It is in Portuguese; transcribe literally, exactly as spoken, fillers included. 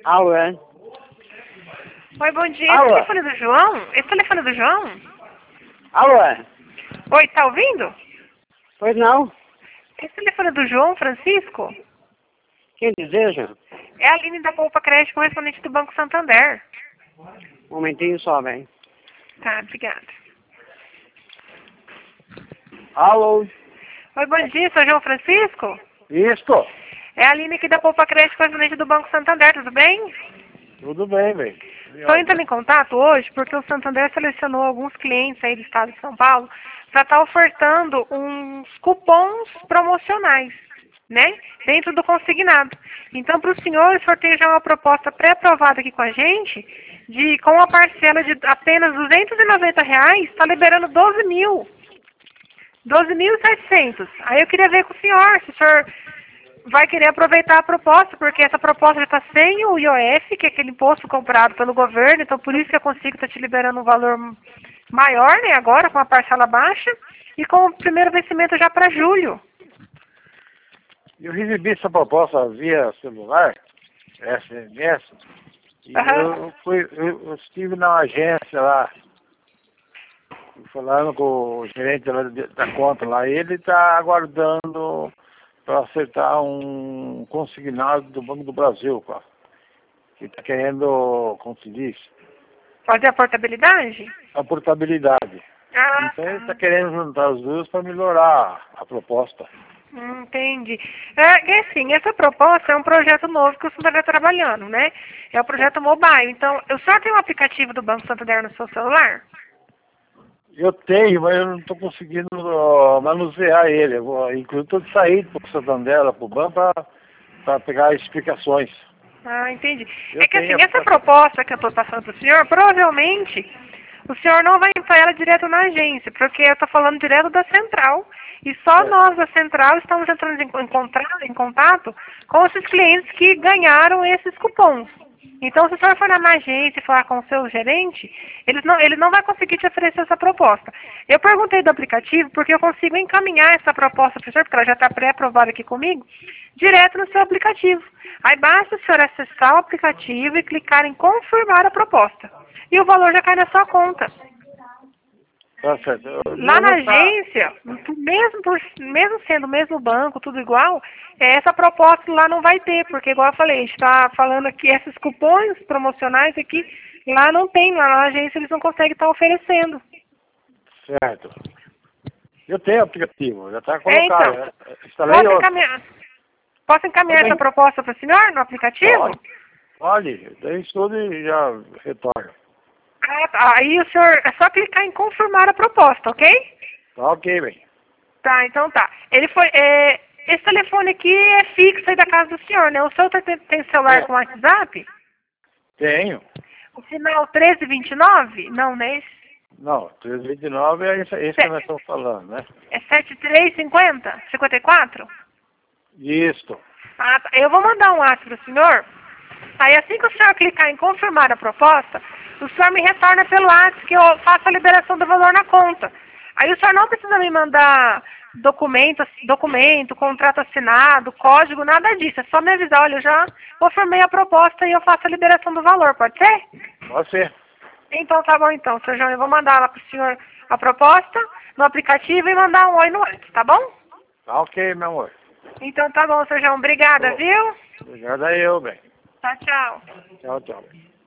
Alô, é? Oi, bom dia. Alô? Esse telefone do João? Esse telefone do João? Alô, é? Oi, tá ouvindo? Pois não? Esse telefone do João Francisco? Quem deseja? É a Aline da Poupa Crédito, correspondente do Banco Santander. Um momentinho só, velho. Tá, obrigada. Alô? Oi, bom dia, sou João Francisco? Isto? É a Aline aqui da Poupa Crédito, correspondente do Banco Santander, tudo bem? Tudo bem, velho. Estou entrando em contato hoje porque o Santander selecionou alguns clientes aí do estado de São Paulo para estar ofertando uns cupons promocionais, né? Dentro do consignado. Então, para o senhor, o senhor tem já uma proposta pré-aprovada aqui com a gente, de com a parcela de apenas duzentos e noventa reais, está liberando doze mil. doze mil e setecentos. Aí eu queria ver com o senhor, se o senhor vai querer aproveitar a proposta, porque essa proposta já está sem o I O F, que é aquele imposto comprado pelo governo, então por isso que eu consigo estar te liberando um valor maior, né, agora, com a parcela baixa, e com o primeiro vencimento já para julho. Eu recebi essa proposta via celular, S M S, e Aham. eu, fui, eu, eu estive na agência lá, falando com o gerente lá de- da conta lá, e ele está aguardando para acertar um consignado do Banco do Brasil, cara, que está querendo, como se diz, Fazer a portabilidade? a portabilidade. Ah, Então ele está tá. querendo juntar as duas para melhorar a proposta. Hum, entendi. É, é assim, essa proposta é um projeto novo que o Santander está trabalhando, né? É o projeto mobile. Então, o senhor tem um aplicativo do Banco Santander no seu celular? Eu tenho, mas eu não estou conseguindo ó, manusear ele. Eu vou, inclusive estou de saída para o Santander, para o banco, para pegar explicações. Ah, entendi. Eu É que tenho assim, a essa aplicação. proposta que eu estou passando para o senhor, provavelmente o senhor não vai entrar ela direto na agência, porque eu estou falando direto da central. E só É, nós da central estamos entrando em, encontra- em contato com esses clientes que ganharam esses cupons. Então, se o senhor for lá na agência e falar com o seu gerente, eles não, ele não vai conseguir te oferecer essa proposta. Eu perguntei do aplicativo porque eu consigo encaminhar essa proposta para o senhor, porque ela já está pré-aprovada aqui comigo, direto no seu aplicativo. Aí basta o senhor acessar o aplicativo e clicar em confirmar a proposta. E o valor já cai na sua conta. tá certo. Eu Lá na devo estar. agência, mesmo, por, mesmo sendo o mesmo banco, tudo igual, é, essa proposta lá não vai ter, porque igual eu falei, a gente está falando aqui, esses cupons promocionais aqui, lá não tem, lá na agência eles não conseguem estar oferecendo. Certo. Eu tenho aplicativo, já está É, colocado. então, né? Instalei posso outro. encaminhar, posso encaminhar Também essa proposta para o senhor no aplicativo? pode. Pode. Daí estudo e já retorno. Ah, tá. Aí o senhor, é só clicar em confirmar a proposta, ok? Tá ok, bem. Tá, então tá. Ele foi. É, esse telefone aqui é fixo aí da casa do senhor, né? O senhor tá- tem, tem celular É, com WhatsApp? tenho. O final treze vinte e nove? Não, né? Esse- Não, trezentos e vinte e nove é esse, esse que nós estamos falando, né? É setenta e três cinquenta? cinquenta e quatro? Isso. Ah, tá. Eu vou mandar um WhatsApp pro senhor. Aí assim que o senhor clicar em confirmar a proposta, o senhor me retorna pelo WhatsApp que eu faço a liberação do valor na conta. Aí o senhor não precisa me mandar documento, documento, contrato assinado, código, nada disso. É só me avisar, olha, eu já confirmei a proposta e eu faço a liberação do valor, pode ser? Pode ser. Então tá bom então, senhor João, eu vou mandar lá pro senhor a proposta no aplicativo e mandar um oi no WhatsApp, tá bom? Tá ok, meu amor. Então tá bom, senhor João, obrigada, Tô. viu? Obrigado a eu, bem. Tchau, tchau. Tchau, tchau.